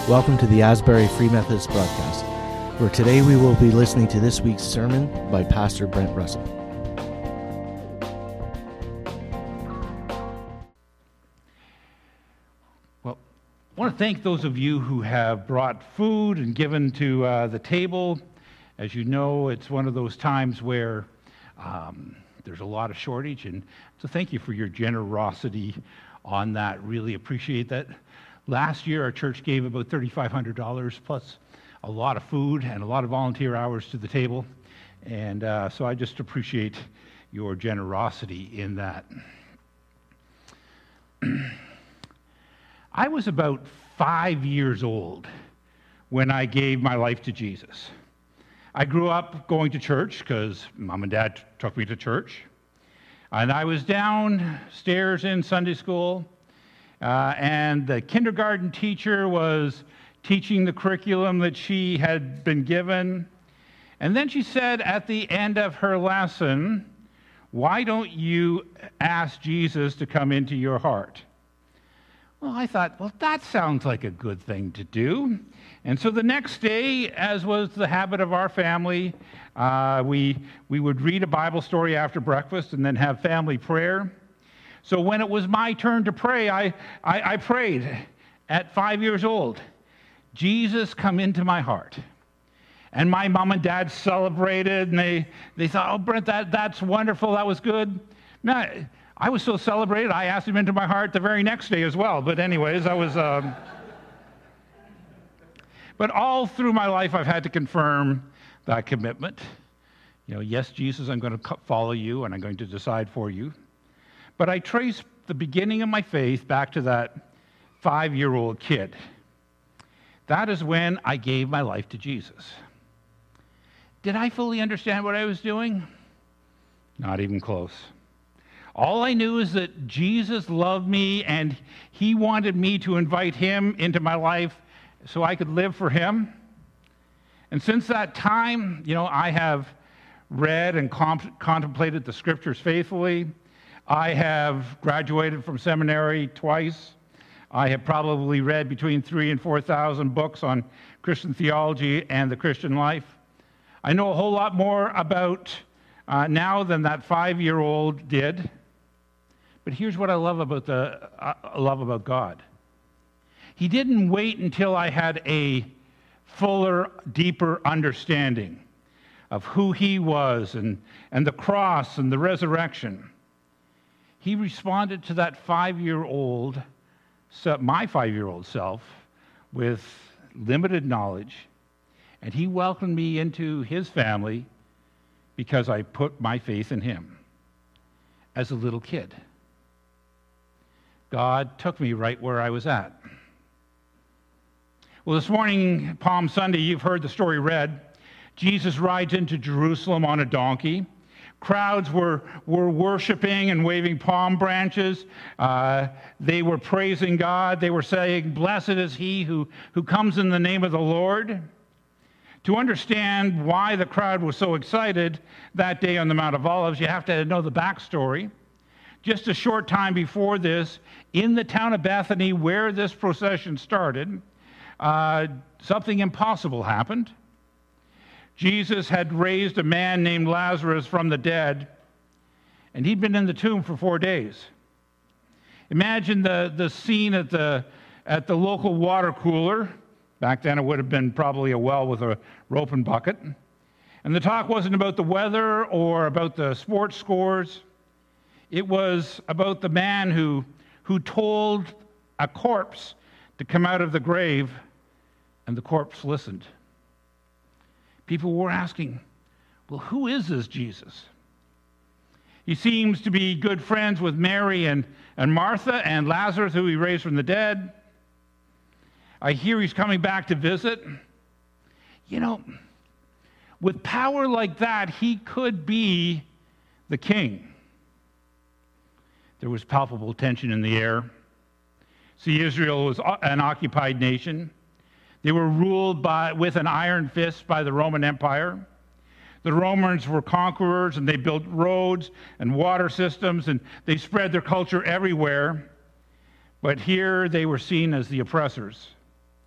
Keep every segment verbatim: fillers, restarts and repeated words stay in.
Welcome to the Asbury Free Methodist broadcast, where today we will be listening to this week's sermon by Pastor Brent Russell. Well, I want to thank those of you who have brought food and given to uh, the table. As you know, it's one of those times where um, there's a lot of shortage, and so thank you for your generosity on that. Really appreciate that. Last year, our church gave about three thousand five hundred dollars plus a lot of food and a lot of volunteer hours to the table. And uh, so I just appreciate your generosity in that. I was about five years old when I gave my life to Jesus. I grew up going to church because mom and dad took me to church. And I was downstairs in Sunday school. Uh, and the kindergarten teacher was teaching the curriculum that she had been given. And then she said at the end of her lesson, "Why don't you ask Jesus to come into your heart?" Well, I thought, well, that sounds like a good thing to do. And so the next day, as was the habit of our family, uh, we, we would read a Bible story after breakfast and then have family prayer. So when it was my turn to pray, I, I, I prayed at five years old, "Jesus, come into my heart." And my mom and dad celebrated, and they, they thought, "Oh, Brent, that, that's wonderful, that was good." Now, I was so celebrated, I asked him into my heart the very next day as well. But anyways, I was... Um... But all through my life, I've had to confirm that commitment. You know, yes, Jesus, I'm going to follow you, and I'm going to decide for you. But I trace the beginning of my faith back to that five-year-old kid. That is when I gave my life to Jesus. Did I fully understand what I was doing? Not even close. All I knew is that Jesus loved me and he wanted me to invite him into my life so I could live for him. And since that time, you know, I have read and comp- contemplated the scriptures faithfully. I have graduated from seminary twice. I have probably read between three and four thousand books on Christian theology and the Christian life. I know a whole lot more about uh, now than that five-year-old did. But here's what I love about the uh, love about God. He didn't wait until I had a fuller, deeper understanding of who he was and, and the cross and the resurrection. He responded to that five-year-old, my five-year-old self, with limited knowledge, and he welcomed me into his family because I put my faith in him as a little kid. God took me right where I was at. Well, this morning, Palm Sunday, you've heard the story read. Jesus rides into Jerusalem on a donkey. Crowds were, were worshiping and waving palm branches. Uh, they were praising God. They were saying, "Blessed is he who, who comes in the name of the Lord." To understand why the crowd was so excited that day on the Mount of Olives, you have to know the backstory. Just a short time before this, in the town of Bethany, where this procession started, uh, something impossible happened. Jesus had raised a man named Lazarus from the dead, and he'd been in the tomb for four days. Imagine the, the scene at the, at the local water cooler. Back then it would have been probably a well with a rope and bucket. And the talk wasn't about the weather or about the sports scores. It was about the man who, who told a corpse to come out of the grave, and the corpse listened. People were asking, well, who is this Jesus? He seems to be good friends with Mary and, and Martha and Lazarus, who he raised from the dead. I hear he's coming back to visit. You know, with power like that, he could be the king. There was palpable tension in the air. See, Israel was an occupied nation. They were ruled by, with an iron fist by the Roman Empire. The Romans were conquerors, and they built roads and water systems, and they spread their culture everywhere. But here they were seen as the oppressors.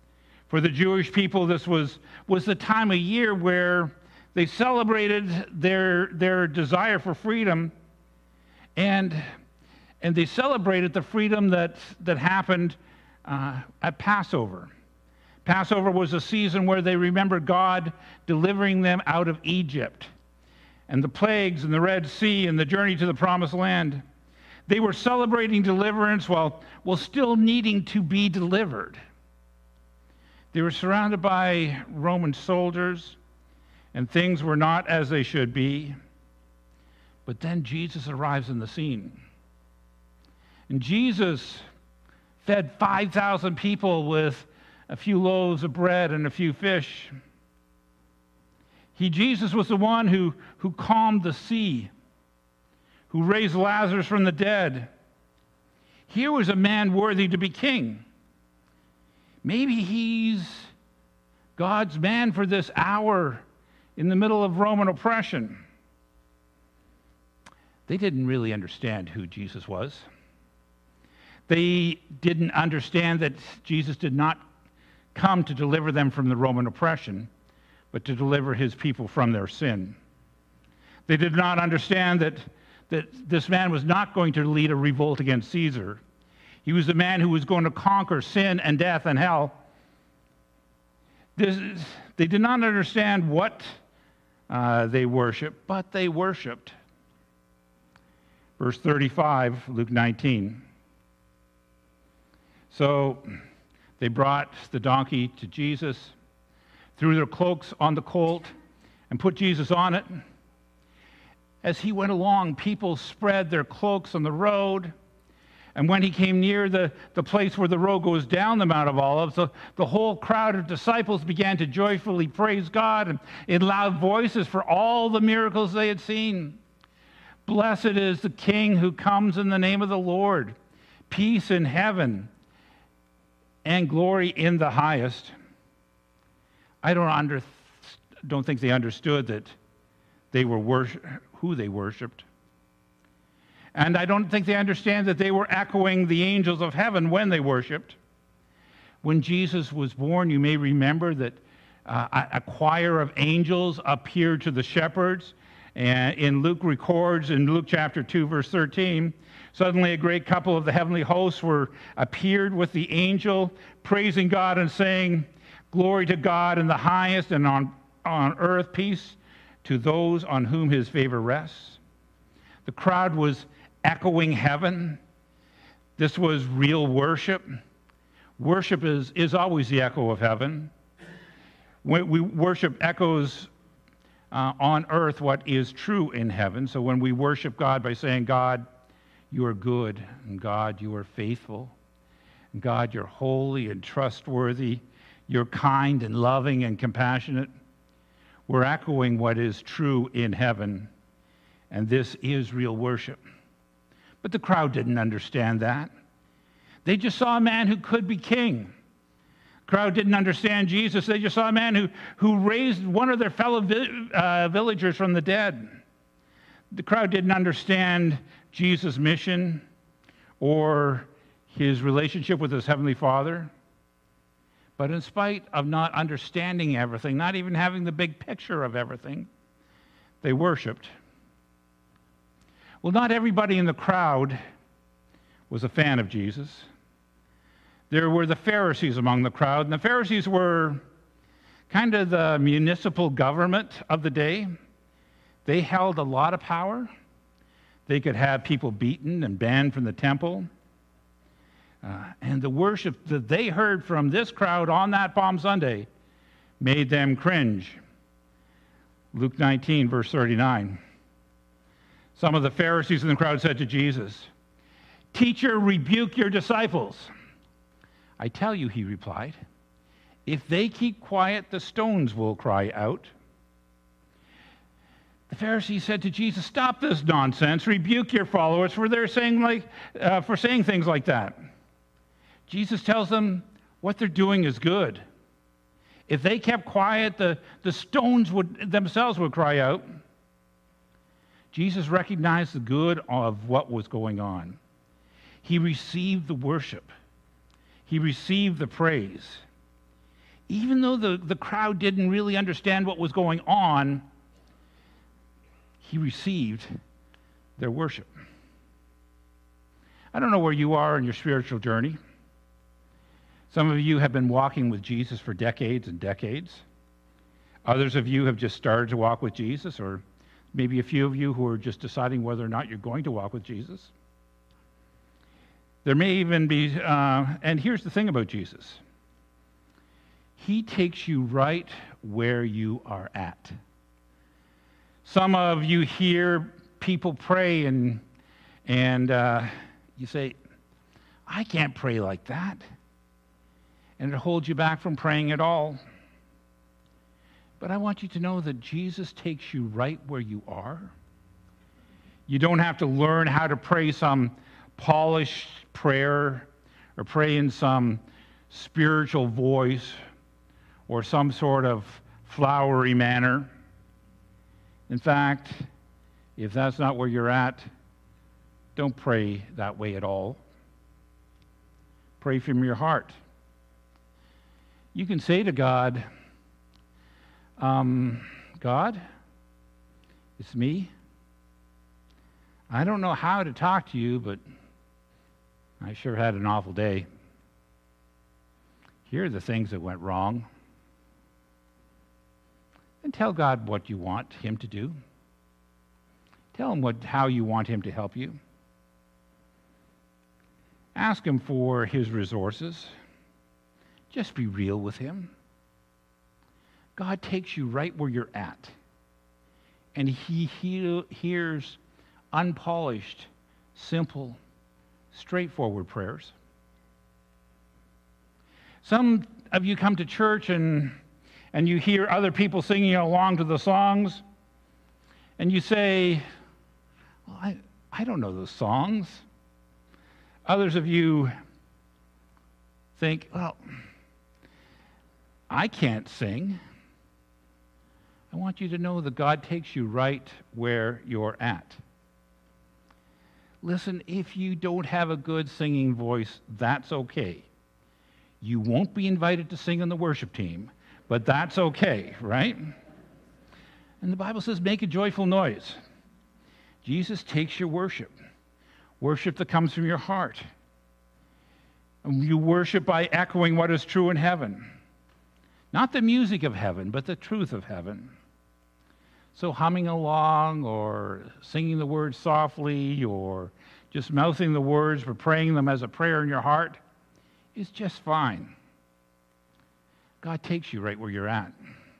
For the Jewish people, this was, was the time of year where they celebrated their, their desire for freedom, and, and they celebrated the freedom that, that happened uh, at Passover. Passover was a season where they remembered God delivering them out of Egypt, and the plagues and the Red Sea and the journey to the Promised Land. They were celebrating deliverance while, while still needing to be delivered. They were surrounded by Roman soldiers, and things were not as they should be. But then Jesus arrives in the scene. And Jesus fed five thousand people with a few loaves of bread and a few fish. He, Jesus, was the one who, who calmed the sea, who raised Lazarus from the dead. Here was a man worthy to be king. Maybe he's God's man for this hour in the middle of Roman oppression. They didn't really understand who Jesus was. They didn't understand that Jesus did not come to deliver them from the Roman oppression, but to deliver his people from their sin. They did not understand that, that this man was not going to lead a revolt against Caesar. He was the man who was going to conquer sin and death and hell. This, they did not understand what uh, they worshiped, but they worshiped. Verse thirty-five, Luke nineteen. So they brought the donkey to Jesus, threw their cloaks on the colt, and put Jesus on it. As he went along, people spread their cloaks on the road. And when he came near the, the place where the road goes down the Mount of Olives, the, the whole crowd of disciples began to joyfully praise God and in loud voices for all the miracles they had seen. Blessed is the King who comes in the name of the Lord. Peace in heaven and glory in the highest. I don't under, don't think they understood that they were worship, who they worshipped. And I don't think they understand that they were echoing the angels of heaven when they worshiped. When Jesus was born, you may remember that uh, a choir of angels appeared to the shepherds. And in Luke records, in Luke chapter two, verse thirteen, suddenly a great couple of the heavenly hosts were appeared with the angel, praising God and saying, "Glory to God in the highest, and on, on earth peace to those on whom his favor rests." The crowd was echoing heaven. This was real worship. Worship is, is always the echo of heaven. When we worship echoes uh, on earth what is true in heaven. So when we worship God by saying, "God, you are good, and God, you are faithful, and God, you're holy and trustworthy, you're kind and loving and compassionate," we're echoing what is true in heaven. And this is real worship. But the crowd didn't understand that. They just saw a man who could be king. The crowd didn't understand Jesus. They just saw a man who, who raised one of their fellow vi- uh, villagers from the dead. The crowd didn't understand Jesus' mission or his relationship with his heavenly Father. But in spite of not understanding everything, not even having the big picture of everything, they worshiped. Well, not everybody in the crowd was a fan of Jesus. There were the Pharisees among the crowd, and the Pharisees were kind of the municipal government of the day. They held a lot of power. They could have people beaten and banned from the temple. Uh, and the worship that they heard from this crowd on that Palm Sunday made them cringe. Luke nineteen, verse thirty-nine. Some of the Pharisees in the crowd said to Jesus, "Teacher, rebuke your disciples." "I tell you," he replied, "if they keep quiet, the stones will cry out." The Pharisees said to Jesus, "Stop this nonsense. Rebuke your followers for they're saying like uh, for saying things like that." Jesus tells them what they're doing is good. If they kept quiet, the, the stones would themselves would cry out. Jesus recognized the good of what was going on. He received the worship. He received the praise. even though the, the crowd didn't really understand what was going on, he received their worship. I don't know where you are in your spiritual journey. Some of you have been walking with Jesus for decades and decades. Others of you have just started to walk with Jesus, or maybe a few of you who are just deciding whether or not you're going to walk with Jesus. There may even be, uh, and here's the thing about Jesus. He takes you right where you are at. Some of you hear people pray and, and uh, you say, I can't pray like that. And it holds you back from praying at all. But I want you to know that Jesus takes you right where you are. You don't have to learn how to pray some polished prayer or pray in some spiritual voice or some sort of flowery manner. In fact, if that's not where you're at, don't pray that way at all. Pray from your heart. You can say to God, um, God, it's me. I don't know how to talk to you, but I sure had an awful day. Here are the things that went wrong. And tell God what you want him to do. Tell him what, how you want him to help you. Ask him for his resources. Just be real with him. God takes you right where you're at. And he, he hears unpolished, simple, straightforward prayers. Some of you come to church and, and you hear other people singing along to the songs, and you say, well, I, I don't know those songs. Others of you think, well, I can't sing. I want you to know that God takes you right where you're at. Listen, if you don't have a good singing voice, that's okay. You won't be invited to sing on the worship team, but that's okay, right? And the Bible says, make a joyful noise. Jesus takes your worship. Worship that comes from your heart. And you worship by echoing what is true in heaven. Not the music of heaven, but the truth of heaven. So humming along or singing the words softly or just mouthing the words but praying them as a prayer in your heart is just fine. God takes you right where you're at.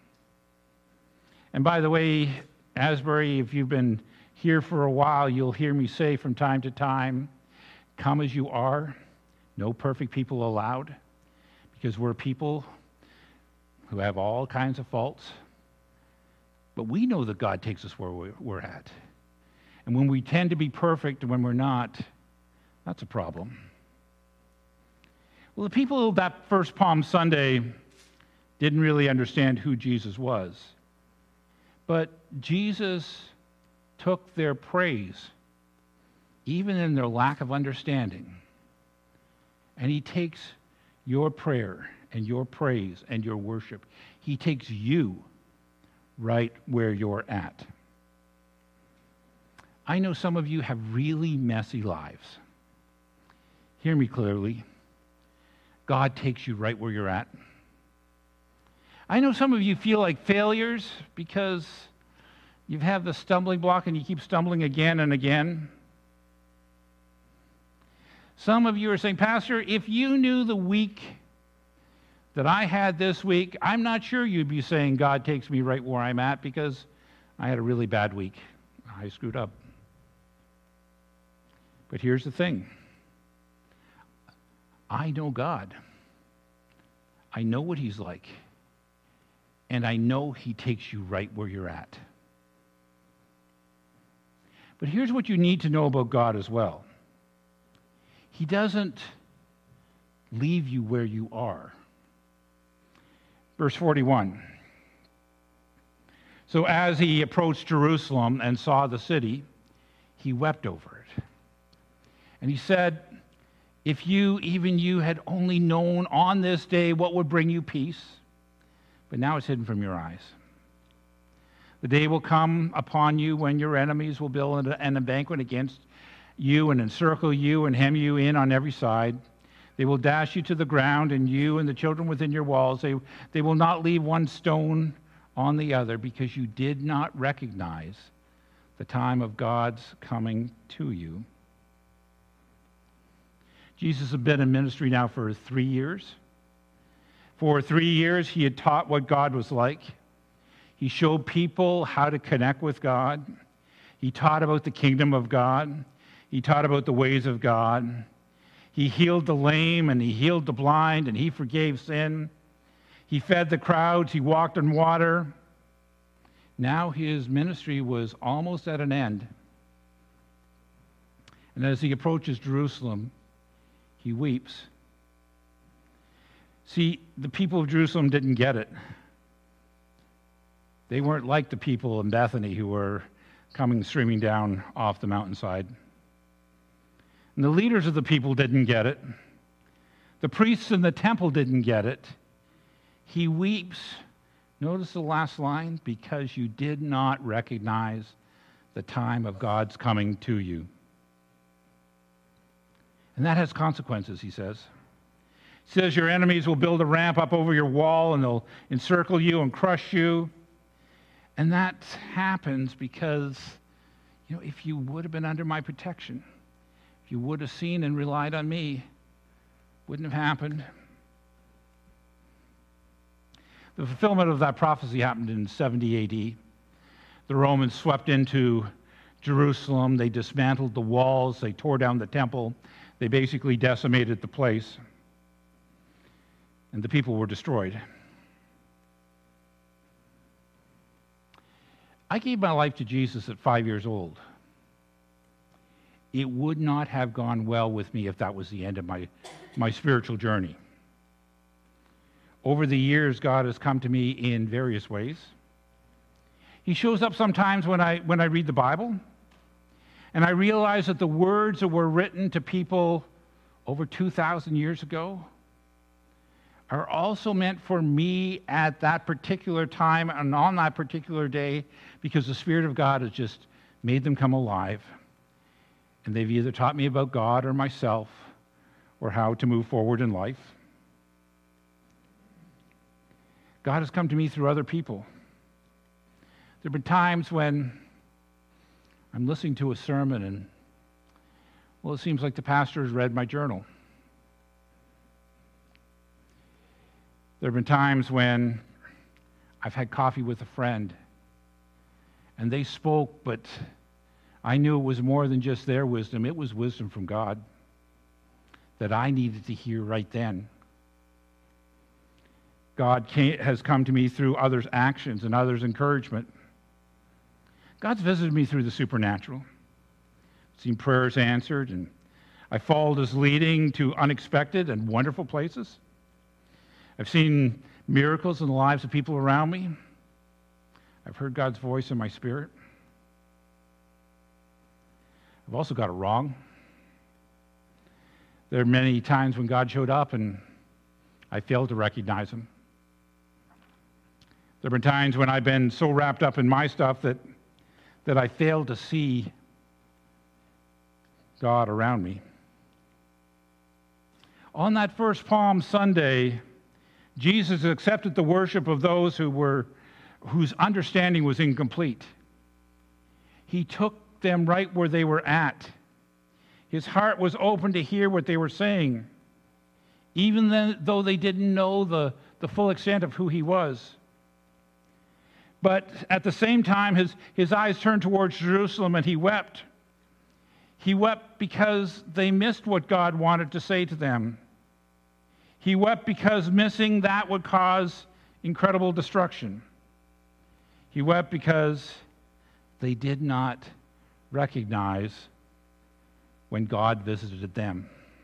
And by the way, Asbury, if you've been here for a while, you'll hear me say from time to time, come as you are, no perfect people allowed, because we're people who have all kinds of faults. But we know that God takes us where we're at. And when we tend to be perfect and when we're not, that's a problem. Well, the people that first Palm Sunday didn't really understand who Jesus was. But Jesus took their praise, even in their lack of understanding, and he takes your prayer and your praise and your worship. He takes you right where you're at. I know some of you have really messy lives. Hear me clearly. God takes you right where you're at. I know some of you feel like failures because you've had the stumbling block and you keep stumbling again and again. Some of you are saying, Pastor, if you knew the week that I had this week, I'm not sure you'd be saying God takes me right where I'm at because I had a really bad week. I screwed up. But here's the thing. I know God. I know what he's like. And I know he takes you right where you're at. But here's what you need to know about God as well. He doesn't leave you where you are. Verse forty-one. So as he approached Jerusalem and saw the city, he wept over it. And he said, if you, even you, had only known on this day what would bring you peace, but now it's hidden from your eyes. The day will come upon you when your enemies will build an embankment against you and encircle you and hem you in on every side. They will dash you to the ground, and you and the children within your walls. They, they will not leave one stone on the other, because you did not recognize the time of God's coming to you. Jesus had been in ministry now for three years. For three years, he had taught what God was like. He showed people how to connect with God. He taught about the kingdom of God. He taught about the ways of God. He healed the lame, and he healed the blind, and he forgave sin. He fed the crowds. He walked on water. Now his ministry was almost at an end. And as he approaches Jerusalem, he weeps. See, the people of Jerusalem didn't get it. They weren't like the people in Bethany who were coming streaming down off the mountainside. And the leaders of the people didn't get it. The priests in the temple didn't get it. He weeps. Notice the last line, because you did not recognize the time of God's coming to you. And that has consequences, he says. He says your enemies will build a ramp up over your wall, and they'll encircle you and crush you. And that happens because, you know, if you would have been under my protection, if you would have seen and relied on me, wouldn't have happened. The fulfillment of that prophecy happened in seventy A D. The Romans swept into Jerusalem. They dismantled the walls. They tore down the temple. They basically decimated the place. And the people were destroyed. I gave my life to Jesus at five years old. It would not have gone well with me if that was the end of my, my spiritual journey. Over the years, God has come to me in various ways. He shows up sometimes when I, when I read the Bible, and I realize that the words that were written to people over two thousand years ago are also meant for me at that particular time and on that particular day, because the Spirit of God has just made them come alive. And they've either taught me about God or myself or how to move forward in life. God has come to me through other people. There have been times when I'm listening to a sermon and, well, it seems like the pastor has read my journal. There have been times when I've had coffee with a friend and they spoke, but I knew it was more than just their wisdom. It was wisdom from God that I needed to hear right then. God came, has come to me through others' actions and others' encouragement. God's visited me through the supernatural. I've seen prayers answered, and I followed his leading to unexpected and wonderful places. I've seen miracles in the lives of people around me. I've heard God's voice in my spirit. I've also got it wrong. There are many times when God showed up and I failed to recognize him. There have been times when I've been so wrapped up in my stuff that, that I failed to see God around me. On that first Palm Sunday, Jesus accepted the worship of those who were, whose understanding was incomplete. He took them right where they were at. His heart was open to hear what they were saying, even then, though they didn't know the, the full extent of who he was. But at the same time, his, his eyes turned towards Jerusalem and he wept. He wept because they missed what God wanted to say to them. He wept because missing that would cause incredible destruction. He wept because they did not recognize when God visited them.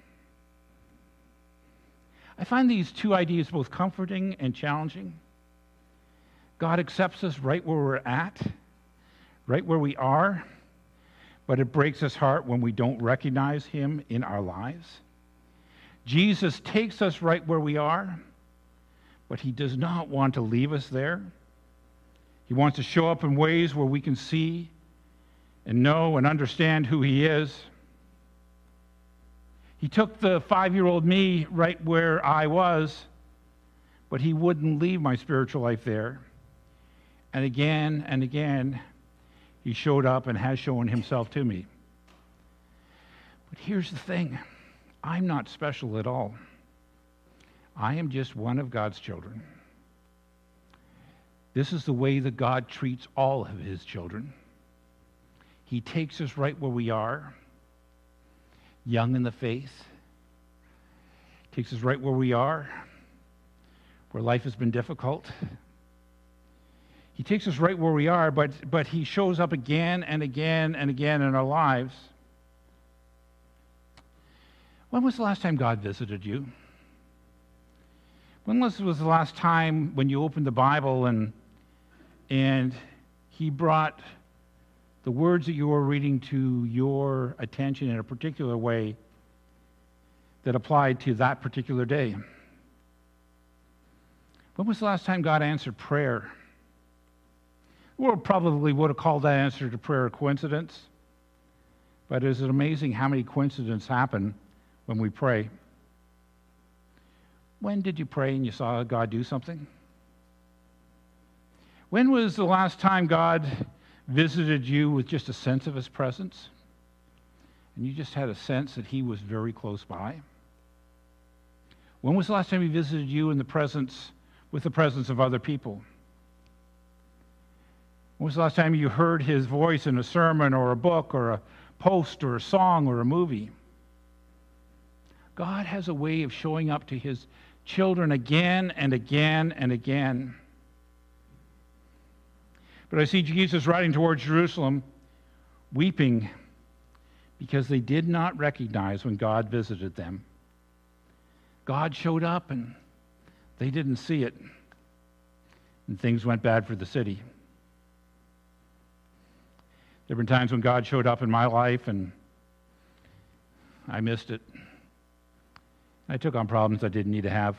I find these two ideas both comforting and challenging. God accepts us right where we're at, right where we are, but it breaks his heart when we don't recognize him in our lives. Jesus takes us right where we are, But he does not want to leave us there. He wants to show up in ways where we can see and know and understand who he is. He took the five-year-old me right where I was, but he wouldn't leave my spiritual life there. And again and again, he showed up and has shown himself to me. But here's the thing. I'm not special at all. I am just one of God's children. This is the way that God treats all of his children. He takes us right where we are, young in the faith. Takes us right where we are, where life has been difficult. He takes us right where we are, but, but he shows up again and again and again in our lives. When was the last time God visited you? When was, was the last time when you opened the Bible and, and he brought the words that you were reading to your attention in a particular way that applied to that particular day? When was the last time God answered prayer? The world probably would have called that answer to prayer a coincidence, but is it amazing how many coincidences happen when we pray? When did you pray and you saw God do something? When was the last time God visited you with just a sense of his presence? And you just had a sense that he was very close by? When was the last time he visited you in the presence, with the presence of other people? When was the last time you heard his voice in a sermon or a book or a post or a song or a movie? God has a way of showing up to his children again and again and again. But I see Jesus riding towards Jerusalem, weeping because they did not recognize when God visited them. God showed up and they didn't see it, and things went bad for the city. There have been times when God showed up in my life and I missed it. I took on problems I didn't need to have.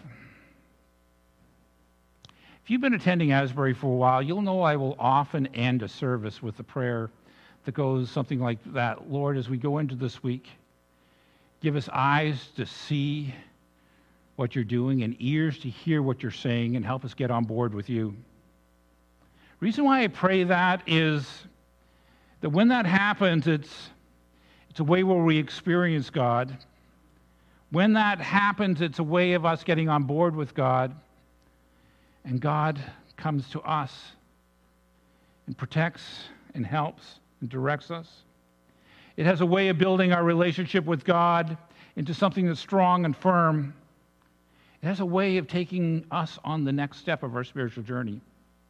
If you've been attending Asbury for a while, you'll know I will often end a service with a prayer that goes something like that. Lord, as we go into this week, give us eyes to see what you're doing and ears to hear what you're saying, and help us get on board with you. The reason why I pray that is that when that happens, it's, it's a way where we experience God. When that happens, it's a way of us getting on board with God, and God comes to us and protects and helps and directs us. It has a way of building our relationship with God into something that's strong and firm. It has a way of taking us on the next step of our spiritual journey.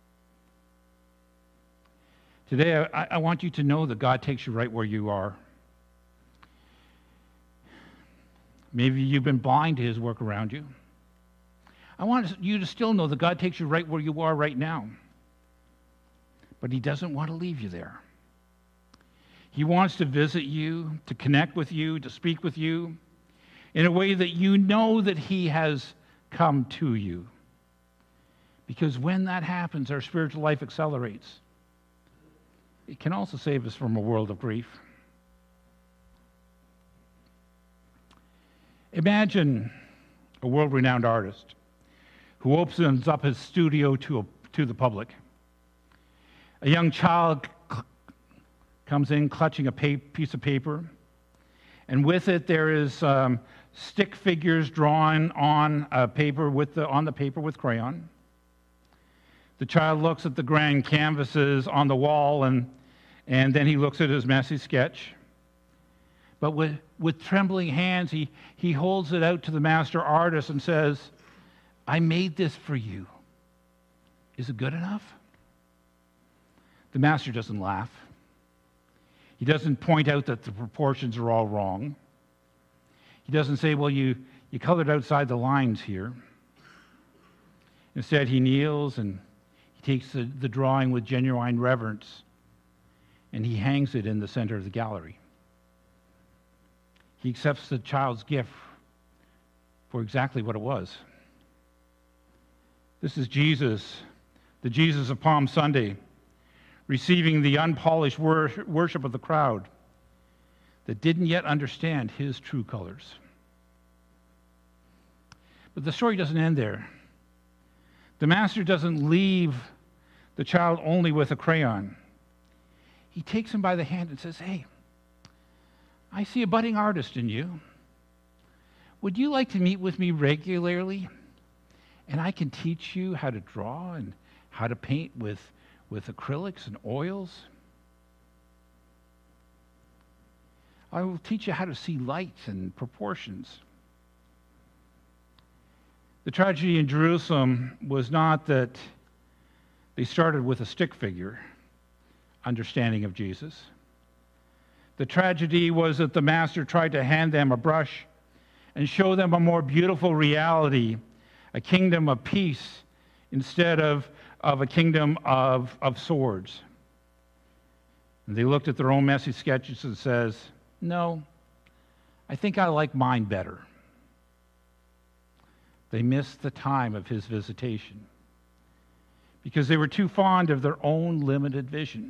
Today, I, I want you to know that God takes you right where you are. Maybe you've been blind to his work around you. I want you to still know that God takes you right where you are right now. But he doesn't want to leave you there. He wants to visit you, to connect with you, to speak with you in a way that you know that he has come to you. Because when that happens, our spiritual life accelerates. It can also save us from a world of grief. Imagine a world-renowned artist who opens up his studio to, a, to the public. A young child cl- comes in clutching a pa- piece of paper, and with it there is um, stick figures drawn on a paper with the, on the paper with crayon. The child looks at the grand canvases on the wall, and, and then he looks at his messy sketch. But with, with trembling hands, he, he holds it out to the master artist and says, I made this for you. Is it good enough? The master doesn't laugh. He doesn't point out that the proportions are all wrong. He doesn't say, well, you, you colored outside the lines here. Instead, he kneels and he takes the, the drawing with genuine reverence and he hangs it in the center of the gallery. He accepts the child's gift for exactly what it was. This is Jesus, the Jesus of Palm Sunday, receiving the unpolished wor- worship of the crowd that didn't yet understand his true colors. But the story doesn't end there. The master doesn't leave the child only with a crayon. He takes him by the hand and says, "Hey, I see a budding artist in you. Would you like to meet with me regularly? And I can teach you how to draw and how to paint with, with acrylics and oils. I will teach you how to see light and proportions." The tragedy in Jerusalem was not that they started with a stick figure understanding of Jesus. The tragedy was that the master tried to hand them a brush and show them a more beautiful reality, a kingdom of peace instead of, of a kingdom of, of swords. And they looked at their own messy sketches and says, "No, I think I like mine better." They missed the time of his visitation because they were too fond of their own limited vision.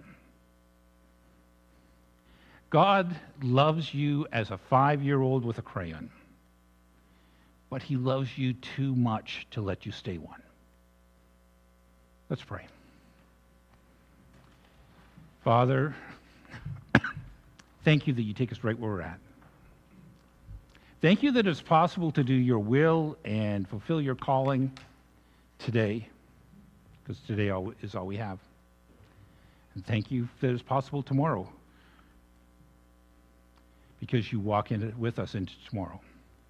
God loves you as a five-year-old with a crayon, but he loves you too much to let you stay one. Let's pray. Father, thank you that you take us right where we're at. Thank you that it's possible to do your will and fulfill your calling today, because today is all we have. And thank you that it's possible tomorrow, because you walk in it with us into tomorrow.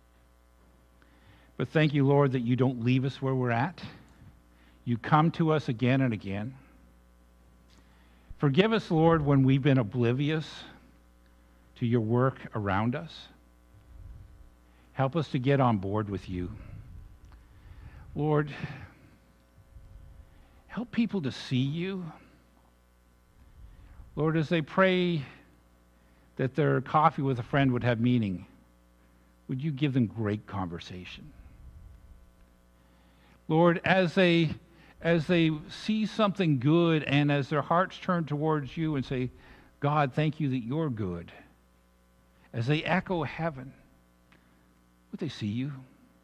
But thank you, Lord, that you don't leave us where we're at. You come to us again and again. Forgive us, Lord, when we've been oblivious to your work around us. Help us to get on board with you. Lord, help people to see you. Lord, as they pray that their coffee with a friend would have meaning, would you give them great conversation? Lord, as they as they see something good and as their hearts turn towards you and say, "God, thank you that you're good," as they echo heaven, would they see you?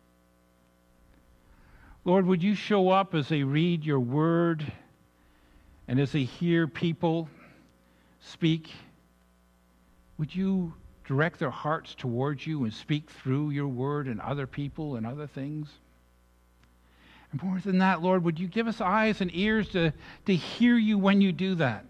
Lord, would you show up as they read your word and as they hear people speak? Would you direct their hearts towards you and speak through your word and other people and other things? And more than that, Lord, would you give us eyes and ears to, to hear you when you do that?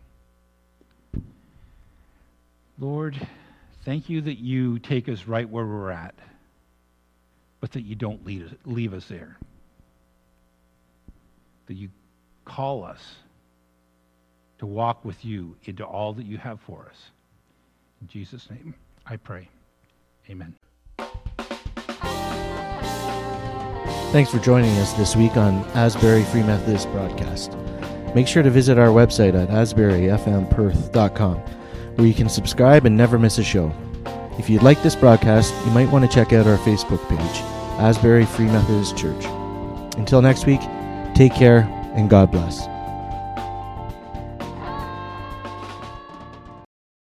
Lord, thank you that you take us right where we're at, but that you don't leave us, leave us there. That you call us to walk with you into all that you have for us. In Jesus' name, I pray. Amen. Thanks for joining us this week on Asbury Free Methodist Broadcast. Make sure to visit our website at asbury f m perth dot com, where you can subscribe and never miss a show. If you'd like this broadcast, you might want to check out our Facebook page, Asbury Free Methodist Church. Until next week, take care and God bless.